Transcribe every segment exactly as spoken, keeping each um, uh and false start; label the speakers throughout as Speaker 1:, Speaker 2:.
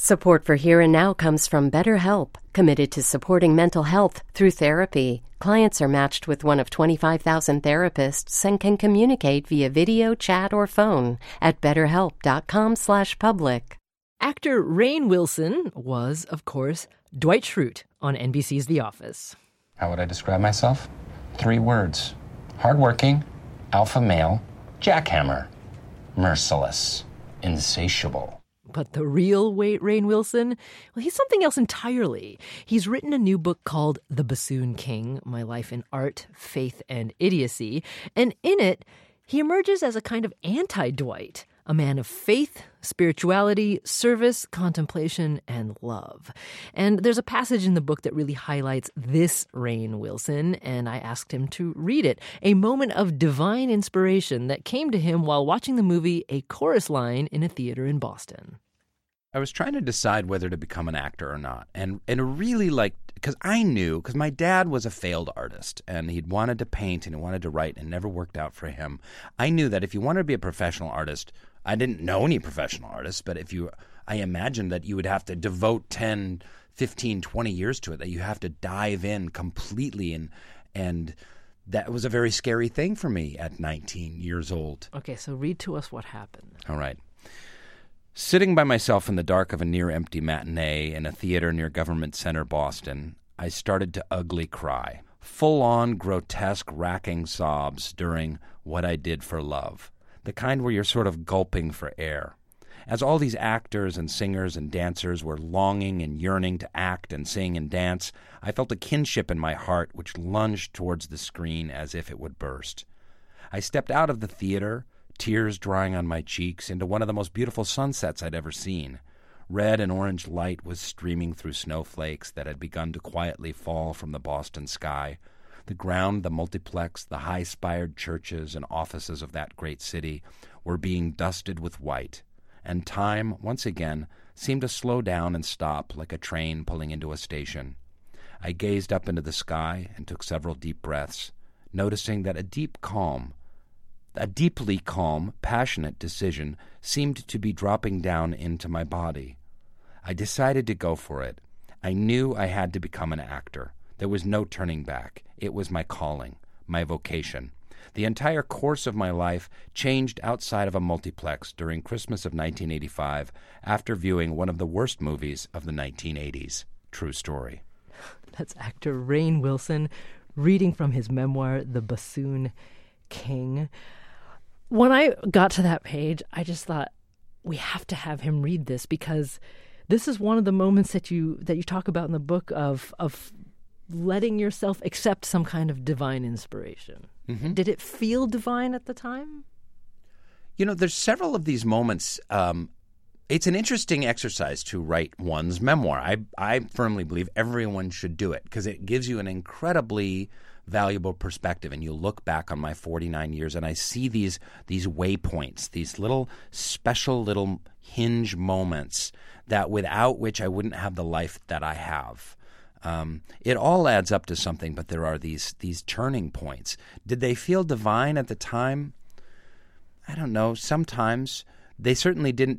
Speaker 1: Support for Here and Now comes from BetterHelp, committed to supporting mental health through therapy. Clients are matched with one of twenty-five thousand therapists and can communicate via video, chat, or phone at betterhelp.com slash public.
Speaker 2: Actor Rainn Wilson was, of course, Dwight Schrute on N B C's The Office.
Speaker 3: How would I describe myself? Three words. Hardworking, alpha male, jackhammer, merciless, insatiable.
Speaker 2: But the real Rainn Wilson, well, he's something else entirely. He's written a new book called The Bassoon King, My Life in Art, Faith, and Idiocy. And in it, he emerges as a kind of anti-Dwight, a man of faith, spirituality, service, contemplation, and love. And there's a passage in the book that really highlights this Rainn Wilson, and I asked him to read it. A moment of divine inspiration that came to him while watching the movie A Chorus Line in a theater in Boston.
Speaker 4: I was trying to decide whether to become an actor or not. And and really like, because I knew, because my dad was a failed artist and he'd wanted to paint and he wanted to write and it never worked out for him. I knew that if you wanted to be a professional artist, I didn't know any professional artists, but if you, I imagined that you would have to devote ten, fifteen, twenty years to it, that you have to dive in completely. And, and that was a very scary thing for me at nineteen years old.
Speaker 2: Okay, so read to us what happened.
Speaker 4: All right. Sitting by myself in the dark of a near-empty matinee in a theater near Government Center, Boston, I started to ugly cry. Full-on, grotesque, racking sobs during What I Did for Love, the kind where you're sort of gulping for air. As all these actors and singers and dancers were longing and yearning to act and sing and dance, I felt a kinship in my heart which lunged towards the screen as if it would burst. I stepped out of the theater, tears drying on my cheeks, into one of the most beautiful sunsets I'd ever seen. Red and orange light was streaming through snowflakes that had begun to quietly fall from the Boston sky. The ground, the multiplex, the high-spired churches and offices of that great city were being dusted with white, and time, once again, seemed to slow down and stop like a train pulling into a station. I gazed up into the sky and took several deep breaths, noticing that a deep calm, A deeply calm, passionate decision seemed to be dropping down into my body. I decided to go for it. I knew I had to become an actor. There was no turning back. It was my calling, my vocation. The entire course of my life changed outside of a multiplex during Christmas of nineteen eighty-five after viewing one of the worst movies of the nineteen eighties. True story.
Speaker 2: That's actor Rainn Wilson reading from his memoir, The Bassoon King. When I got to that page, I just thought, we have to have him read this, because this is one of the moments that you that you talk about in the book of of letting yourself accept some kind of divine inspiration. Mm-hmm. Did it feel divine at the time?
Speaker 4: You know, there's several of these moments. Um, it's an interesting exercise to write one's memoir. I I firmly believe everyone should do it because it gives you an incredibly valuable perspective, and you look back on my forty-nine years and I see these these waypoints, these little special little hinge moments that without which I wouldn't have the life that I have. Um, it all adds up to something, but there are these these turning points. Did they feel divine at the time? I don't know. Sometimes. They certainly didn't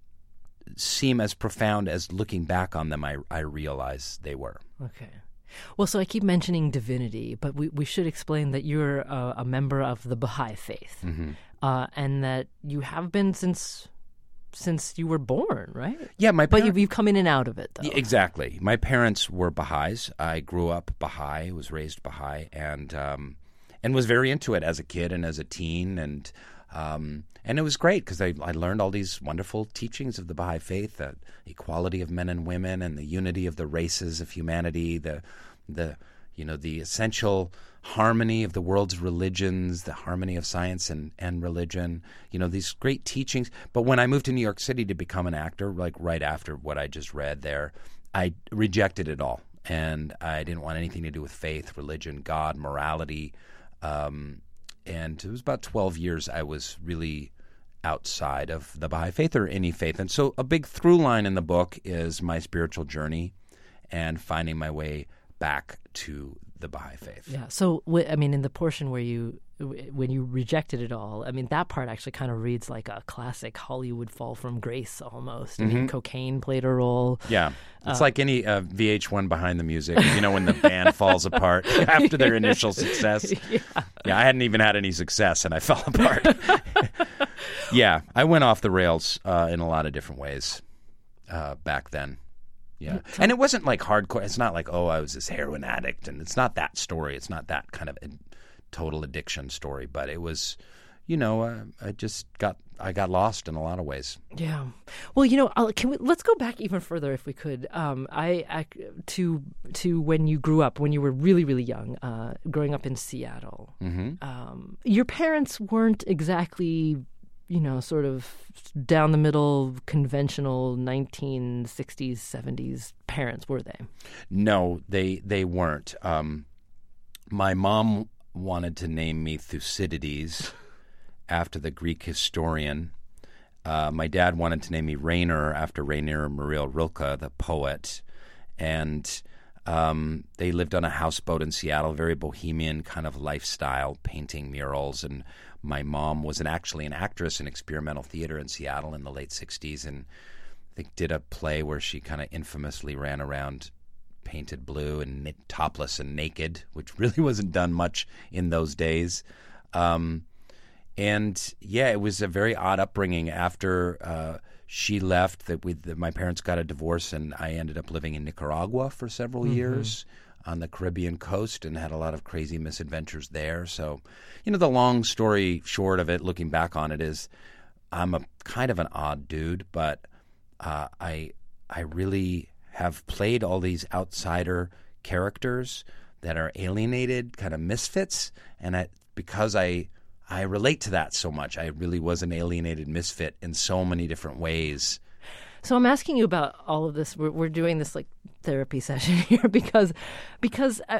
Speaker 4: seem as profound as looking back on them I, I realize they were.
Speaker 2: Okay. Well, so I keep mentioning divinity, but we, we should explain that you're a, a member of the Baha'i faith, mm-hmm. uh, and that you have been since since you were born, right?
Speaker 4: Yeah, my
Speaker 2: but
Speaker 4: par-
Speaker 2: you've, you've come in and out of it, though.
Speaker 4: Yeah, exactly. My parents were Baha'is. I grew up Baha'i, was raised Baha'i, and um, and was very into it as a kid and as a teen, and um, and it was great because I, I learned all these wonderful teachings of the Baha'i faith, the equality of men and women, and the unity of the races of humanity, the the you know the essential harmony of the world's religions, the harmony of science and, and religion, you know, these great teachings. But when I moved to New York City to become an actor, like right after what I just read there, I rejected it all. And I didn't want anything to do with faith, religion, God, morality. Um, and it was about twelve years I was really outside of the Baha'i faith or any faith. And so a big through line in the book is my spiritual journey and finding my way back to the Baha'i faith.
Speaker 2: Yeah. So, w- I mean, in the portion where you, w- when you rejected it all, I mean, that part actually kind of reads like a classic Hollywood fall from grace almost. I mean, cocaine played a role.
Speaker 4: Yeah. It's uh, like any uh, V H one Behind the Music, you know, when the band falls apart after their initial success. Yeah. yeah, I hadn't even had any success and I fell apart. Yeah, I went off the rails uh, in a lot of different ways uh, back then. Yeah. And it wasn't like hardcore. It's not like, oh, I was this heroin addict. And it's not that story. It's not that kind of a total addiction story. But it was, you know, uh, I just got, I got lost in a lot of ways.
Speaker 2: Yeah. Well, you know, I'll, can we, let's go back even further if we could, um, I, I to to when you grew up, when you were really, really young, uh, growing up in Seattle. Mm-hmm. Um, your parents weren't exactly, you know, sort of down the middle, conventional nineteen sixties, seventies parents, were they?
Speaker 4: No, they they weren't. Um, my mom wanted to name me Thucydides after the Greek historian. Uh, my dad wanted to name me Rainer after Rainer Maria Rilke, the poet. And um, they lived on a houseboat in Seattle, very bohemian kind of lifestyle, painting murals. And my mom was an, actually an actress in experimental theater in Seattle in the late sixties, and I think did a play where she kind of infamously ran around painted blue and topless and naked, which really wasn't done much in those days. Um, and yeah, it was a very odd upbringing. After uh, she left, that we, that my parents got a divorce, and I ended up living in Nicaragua for several mm-hmm. years on the Caribbean coast and had a lot of crazy misadventures there. So, you know, the long story short of it, looking back on it, is I'm a kind of an odd dude, but uh, I I really have played all these outsider characters that are alienated, kind of misfits, and I, because I I relate to that so much, I really was an alienated misfit in so many different ways.
Speaker 2: So I'm asking you about all of this. We're, we're doing this like therapy session here because, because uh,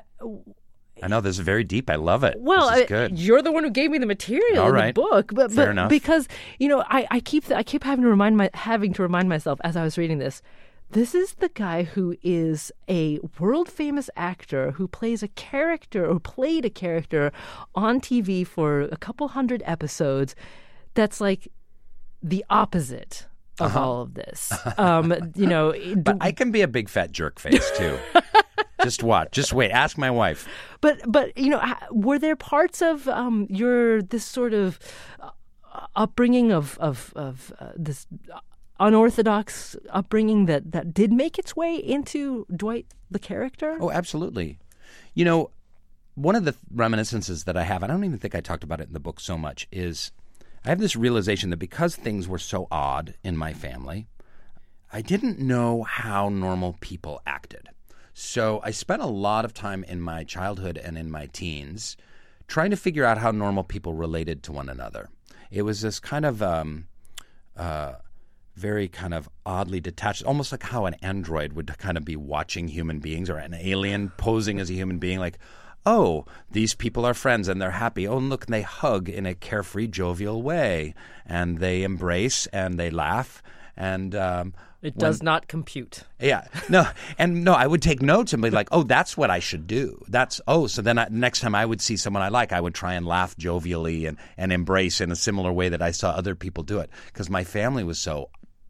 Speaker 4: I know this is very deep. I love it.
Speaker 2: Well,
Speaker 4: this is good.
Speaker 2: I, you're the one who gave me the material
Speaker 4: all
Speaker 2: in
Speaker 4: right.
Speaker 2: the book, but,
Speaker 4: Fair
Speaker 2: but
Speaker 4: enough.
Speaker 2: because you know, I, I keep I keep having to remind my having to remind myself as I was reading this. This is the guy who is a world-famous actor who plays a character or played a character on T V for a couple hundred episodes that's like the opposite of uh-huh. all of this. Um, you know,
Speaker 4: but I can be a big fat jerk face too. Just watch. Just wait. Ask my wife.
Speaker 2: But, but you know, were there parts of um, your this sort of uh, upbringing of, of, of uh, this... Uh, unorthodox upbringing that, that did make its way into Dwight the character?
Speaker 4: Oh, absolutely. You know, one of the reminiscences that I have, I don't even think I talked about it in the book so much, is I have this realization that because things were so odd in my family, I didn't know how normal people acted. So I spent a lot of time in my childhood and in my teens trying to figure out how normal people related to one another. It was this kind of... Um, uh, very kind of oddly detached, almost like how an android would kind of be watching human beings, or an alien posing as a human being, like, oh, these people are friends and they're happy. Oh, and look, and they hug in a carefree, jovial way, and they embrace and they laugh. And um,
Speaker 2: it when, does not compute.
Speaker 4: Yeah, no, and no, I would take notes and be like, oh, that's what I should do. That's oh, so then I, next time I would see someone I like, I would try and laugh jovially and and embrace in a similar way that I saw other people do it, because my family was so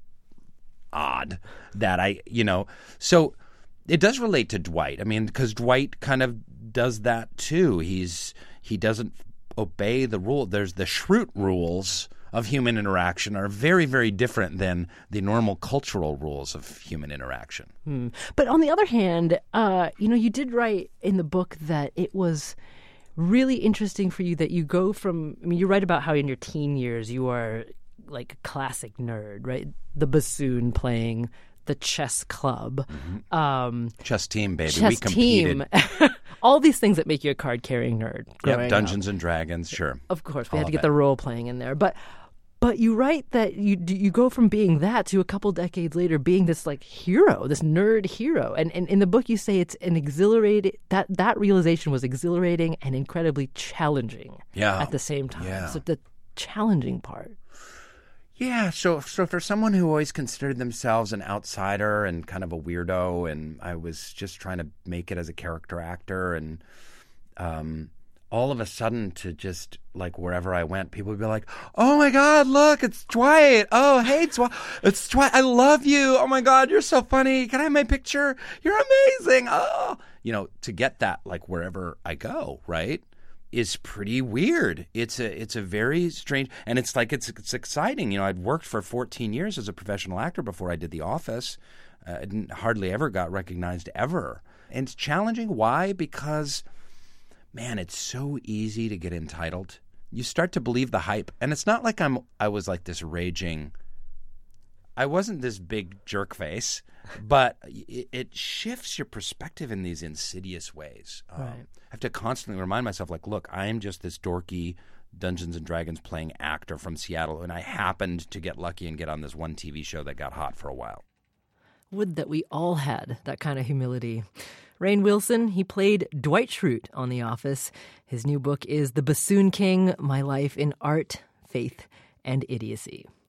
Speaker 4: odd that I, you know, so it does relate to Dwight. I mean, because Dwight kind of does that too. He's he doesn't obey the rule. There's the Schrute rules of human interaction are very, very different than the normal cultural rules of human interaction.
Speaker 2: Hmm. But on the other hand, uh, you know, you did write in the book that it was really interesting for you that you go from, I mean, you write about how in your teen years you are like a classic nerd, right? The bassoon playing, the chess club.
Speaker 4: Mm-hmm.
Speaker 2: Um,
Speaker 4: chess team, baby.
Speaker 2: Chess
Speaker 4: we competed.
Speaker 2: Team. All these things that make you a card-carrying nerd.
Speaker 4: Yeah, Dungeons
Speaker 2: up.
Speaker 4: and Dragons, sure.
Speaker 2: Of course, we
Speaker 4: All
Speaker 2: had to get
Speaker 4: it.
Speaker 2: the role-playing in there. But but you write that you you go from being that to a couple decades later being this like hero, this nerd hero. And, and in the book you say it's an exhilarating, that, that realization was exhilarating and incredibly challenging
Speaker 4: yeah.
Speaker 2: at the same time.
Speaker 4: Yeah.
Speaker 2: So the challenging part.
Speaker 4: Yeah, so so for someone who always considered themselves an outsider and kind of a weirdo, and I was just trying to make it as a character actor, and um, all of a sudden to just, like, wherever I went, people would be like, oh my God, look, it's Dwight. Oh, hey, Dwight. It's Dwight. I love you. Oh my God, you're so funny. Can I have my picture? You're amazing. Oh, you know, to get that, like, wherever I go, right, is pretty weird. It's a it's a very strange, and it's like it's it's exciting. You know, I'd worked for fourteen years as a professional actor before I did The Office. Uh, I didn't, hardly ever got recognized ever. And it's challenging. Why? Because, man, it's so easy to get entitled. You start to believe the hype, and it's not like I'm I was like this raging. I wasn't this big jerk face, but it, it shifts your perspective in these insidious ways. Um,
Speaker 2: Right.
Speaker 4: I have to constantly remind myself, like, look, I am just this dorky Dungeons and Dragons playing actor from Seattle, and I happened to get lucky and get on this one T V show that got hot for a while.
Speaker 2: Would that we all had that kind of humility. Rainn Wilson, he played Dwight Schrute on The Office. His new book is The Bassoon King, My Life in Art, Faith, and Idiocy.